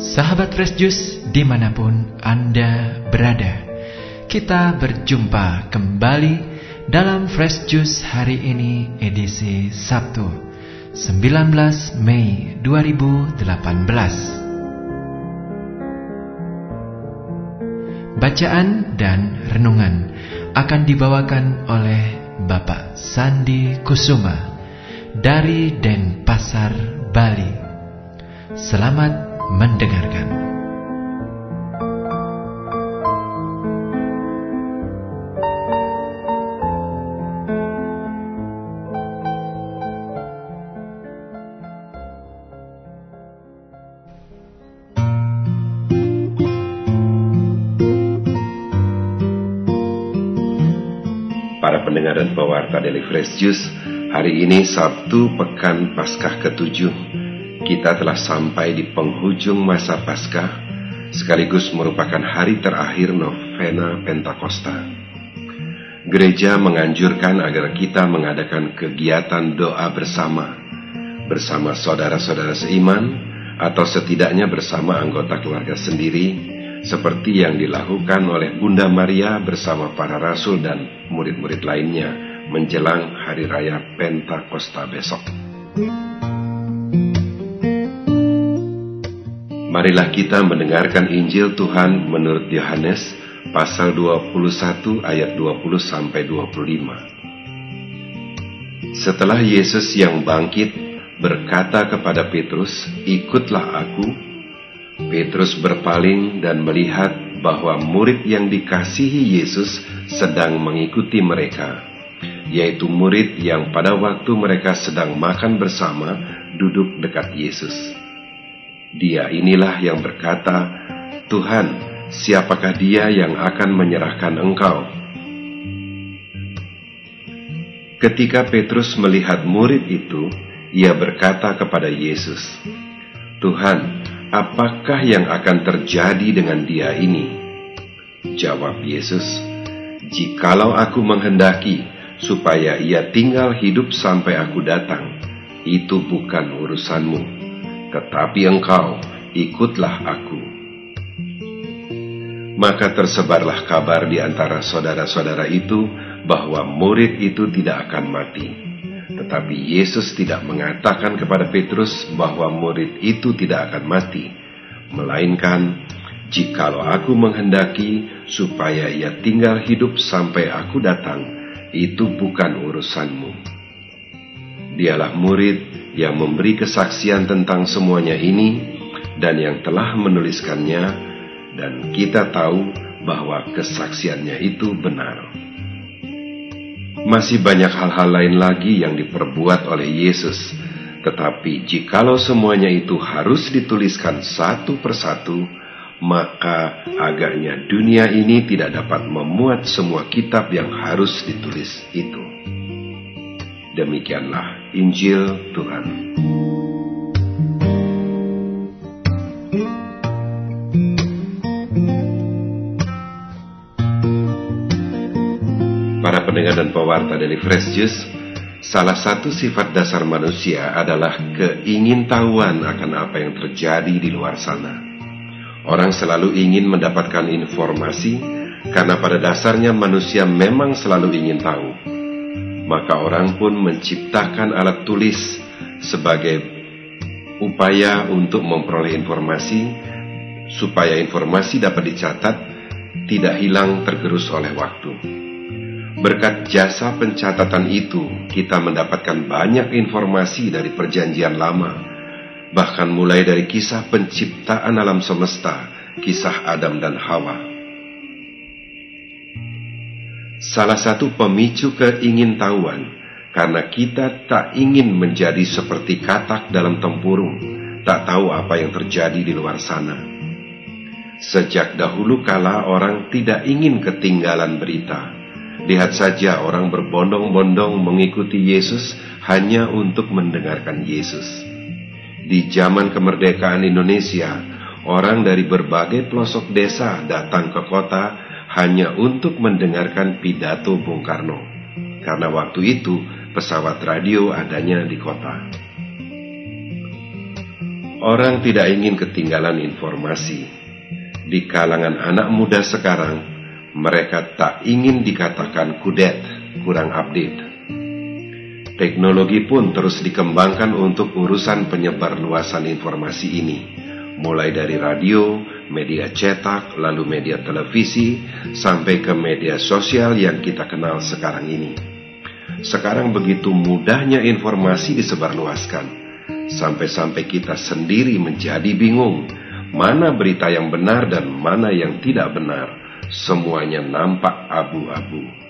Sahabat Fresh Juice dimanapun Anda berada, kita berjumpa kembali dalam Fresh Juice hari ini edisi Sabtu 19 Mei 2018. Bacaan dan renungan akan dibawakan oleh Bapak Sandi Kusuma dari Denpasar, Bali. Selamat mendengarkan. Para pendengar dan pewarta Daily Fresh Juice, hari ini Sabtu Pekan Paskah ke-7. Kita telah sampai di penghujung masa Paskah, sekaligus merupakan hari terakhir novena Pentakosta. Gereja menganjurkan agar kita mengadakan kegiatan doa bersama saudara-saudara seiman, atau setidaknya bersama anggota keluarga sendiri, seperti yang dilakukan oleh Bunda Maria bersama para rasul dan murid-murid lainnya menjelang hari raya Pentakosta besok. Marilah kita mendengarkan Injil Tuhan menurut Yohanes pasal 21 ayat 20-25. Setelah Yesus yang bangkit berkata kepada Petrus, "Ikutlah aku." Petrus berpaling dan melihat bahwa murid yang dikasihi Yesus sedang mengikuti mereka, yaitu murid yang pada waktu mereka sedang makan bersama duduk dekat Yesus. Dia inilah yang berkata, "Tuhan, siapakah dia yang akan menyerahkan Engkau?" Ketika Petrus melihat murid itu, ia berkata kepada Yesus, "Tuhan, apakah yang akan terjadi dengan dia ini?" Jawab Yesus, "Jikalau aku menghendaki supaya ia tinggal hidup sampai aku datang, itu bukan urusanmu. Tetapi engkau, ikutlah aku." Maka tersebarlah kabar di antara saudara-saudara itu bahwa murid itu tidak akan mati. Tetapi Yesus tidak mengatakan kepada Petrus bahwa murid itu tidak akan mati, melainkan, "Jikalau aku menghendaki supaya ia tinggal hidup sampai aku datang, itu bukan urusanmu." Dialah murid yang memberi kesaksian tentang semuanya ini dan yang telah menuliskannya, dan kita tahu bahwa kesaksiannya itu benar. Masih banyak hal-hal lain lagi yang diperbuat oleh Yesus, tetapi jikalau semuanya itu harus dituliskan satu persatu, maka agaknya dunia ini tidak dapat memuat semua kitab yang harus ditulis itu. Demikianlah Injil Tuhan. Para pendengar dan pewarta Daily Fresh Juice, salah satu sifat dasar manusia adalah keingintahuan akan apa yang terjadi di luar sana. Orang selalu ingin mendapatkan informasi, karena pada dasarnya manusia memang selalu ingin tahu. Maka orang pun menciptakan alat tulis sebagai upaya untuk memperoleh informasi, supaya informasi dapat dicatat, tidak hilang tergerus oleh waktu. Berkat jasa pencatatan itu, kita mendapatkan banyak informasi dari Perjanjian Lama, bahkan mulai dari kisah penciptaan alam semesta, kisah Adam dan Hawa. Salah satu pemicu keingintahuan, karena kita tak ingin menjadi seperti katak dalam tempurung, tak tahu apa yang terjadi di luar sana. Sejak dahulu kala orang tidak ingin ketinggalan berita. Lihat saja orang berbondong-bondong mengikuti Yesus hanya untuk mendengarkan Yesus. Di zaman kemerdekaan Indonesia, orang dari berbagai pelosok desa datang ke kota hanya untuk mendengarkan pidato Bung Karno, karena waktu itu pesawat radio adanya di kota. Orang tidak ingin ketinggalan informasi. Di kalangan anak muda sekarang, mereka tak ingin dikatakan kudet, kurang update. Teknologi pun terus dikembangkan untuk urusan penyebarluasan informasi ini, mulai dari radio, media cetak, lalu media televisi, sampai ke media sosial yang kita kenal sekarang ini. Sekarang begitu mudahnya informasi disebarluaskan, sampai-sampai kita sendiri menjadi bingung, mana berita yang benar dan mana yang tidak benar. Semuanya nampak abu-abu.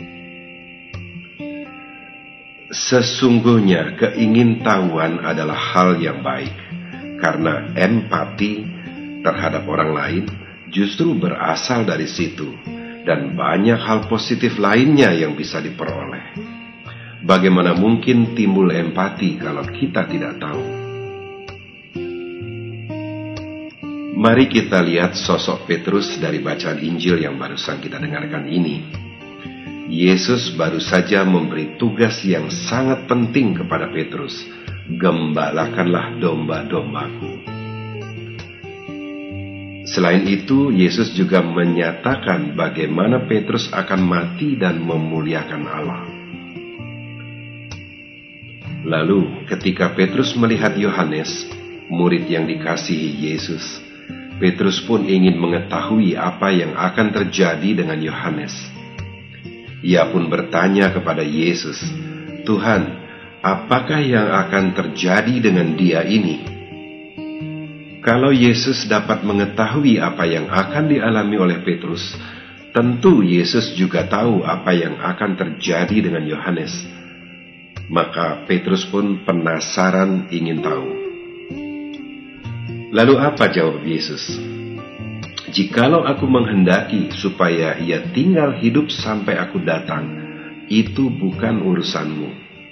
Sesungguhnya keingintahuan adalah hal yang baik, karena empati terhadap orang lain justru berasal dari situ, dan banyak hal positif lainnya yang bisa diperoleh. Bagaimana mungkin timbul empati kalau kita tidak tahu? Mari kita lihat sosok Petrus dari bacaan Injil yang barusan kita dengarkan ini. Yesus baru saja memberi tugas yang sangat penting kepada Petrus. Gembalakanlah domba-dombaku. Selain itu, Yesus juga menyatakan bagaimana Petrus akan mati dan memuliakan Allah. Lalu, ketika Petrus melihat Yohanes, murid yang dikasihi Yesus, Petrus pun ingin mengetahui apa yang akan terjadi dengan Yohanes. Ia pun bertanya kepada Yesus, "Tuhan, apakah yang akan terjadi dengan dia ini?" Kalau Yesus dapat mengetahui apa yang akan dialami oleh Petrus, tentu Yesus juga tahu apa yang akan terjadi dengan Yohanes. Maka Petrus pun penasaran ingin tahu. Lalu apa jawab Yesus? "Jikalau aku menghendaki supaya ia tinggal hidup sampai aku datang, itu bukan urusanmu."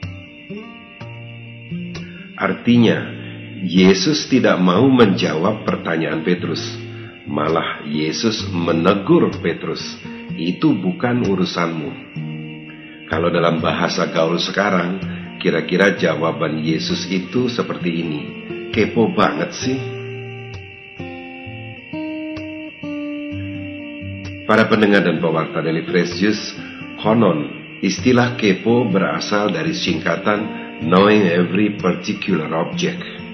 Artinya, Yesus tidak mau menjawab pertanyaan Petrus. Malah Yesus menegur Petrus, "Itu bukan urusanmu." Kalau dalam bahasa gaul sekarang, kira-kira jawaban Yesus itu seperti ini, "Kepo banget sih." Para pendengar dan pewarta Daily Fresh Juice, konon istilah kepo berasal dari singkatan knowing every particular object.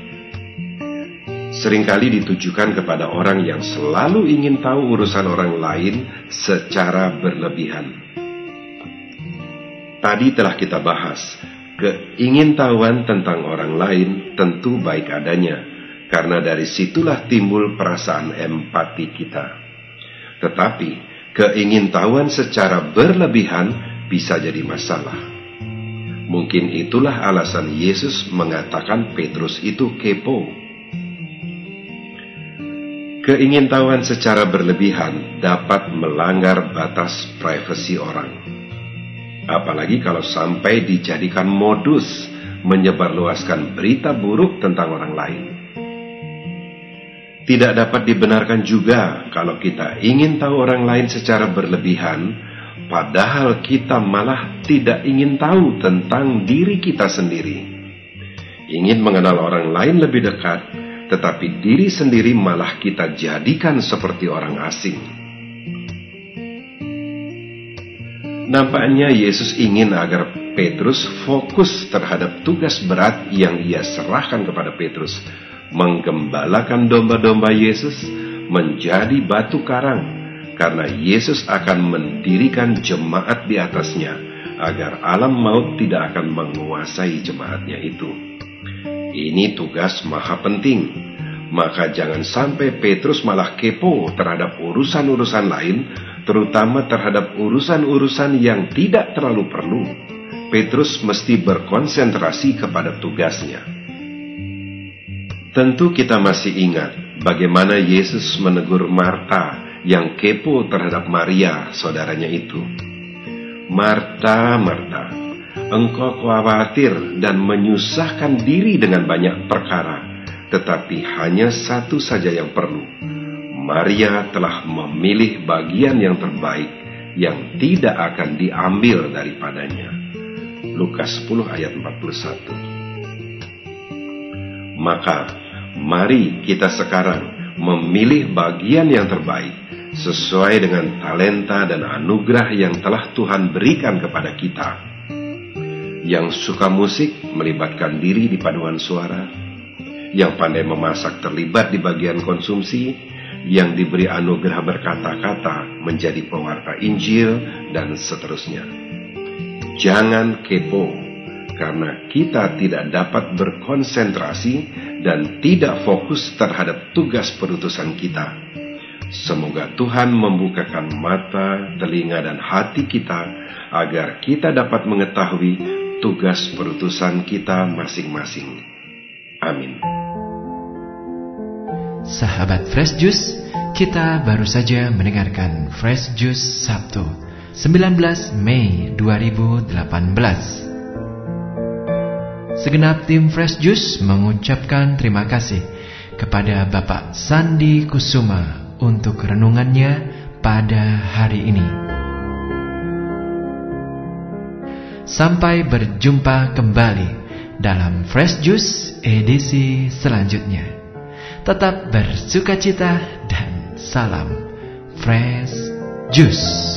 Seringkali ditujukan kepada orang yang selalu ingin tahu urusan orang lain secara berlebihan. Tadi telah kita bahas, keingintahuan tentang orang lain tentu baik adanya, karena dari situlah timbul perasaan empati kita. Tetapi, keingintahuan secara berlebihan bisa jadi masalah. Mungkin itulah alasan Yesus mengatakan Petrus itu kepo. Keingintahuan secara berlebihan dapat melanggar batas privasi orang. Apalagi kalau sampai dijadikan modus menyebarluaskan berita buruk tentang orang lain. Tidak dapat dibenarkan juga kalau kita ingin tahu orang lain secara berlebihan, padahal kita malah tidak ingin tahu tentang diri kita sendiri. Ingin mengenal orang lain lebih dekat, tetapi diri sendiri malah kita jadikan seperti orang asing. Nampaknya Yesus ingin agar Petrus fokus terhadap tugas berat yang ia serahkan kepada Petrus, menggembalakan domba-domba Yesus menjadi batu karang, karena Yesus akan mendirikan jemaat di atasnya, agar alam maut tidak akan menguasai jemaatnya itu. Ini tugas maha penting, maka jangan sampai Petrus malah kepo terhadap urusan-urusan lain, terutama terhadap urusan-urusan yang tidak terlalu perlu. Petrus mesti berkonsentrasi kepada tugasnya. Tentu kita masih ingat bagaimana Yesus menegur Marta yang kepo terhadap Maria, saudaranya itu. "Marta, Marta, engkau khawatir dan menyusahkan diri dengan banyak perkara, tetapi hanya satu saja yang perlu. Maria telah memilih bagian yang terbaik yang tidak akan diambil daripadanya." Lukas 10 ayat 41. Maka Mari kita sekarang memilih bagian yang terbaik sesuai dengan talenta dan anugerah yang telah Tuhan berikan kepada kita. Yang suka musik melibatkan diri di paduan suara, yang pandai memasak terlibat di bagian konsumsi, yang diberi anugerah berkata-kata menjadi pewarta Injil, dan seterusnya. Jangan kepo, karena kita tidak dapat berkonsentrasi dan tidak fokus terhadap tugas perutusan kita. Semoga Tuhan membukakan mata, telinga, dan hati kita agar kita dapat mengetahui tugas perutusan kita masing-masing. Amin. Sahabat Fresh Juice, kita baru saja mendengarkan Fresh Juice Sabtu 19 Mei 2018. Segenap tim Fresh Juice mengucapkan terima kasih kepada Bapak Sandi Kusuma untuk renungannya pada hari ini. Sampai berjumpa kembali dalam Fresh Juice edisi selanjutnya. Tetap bersukacita dan salam Fresh Juice.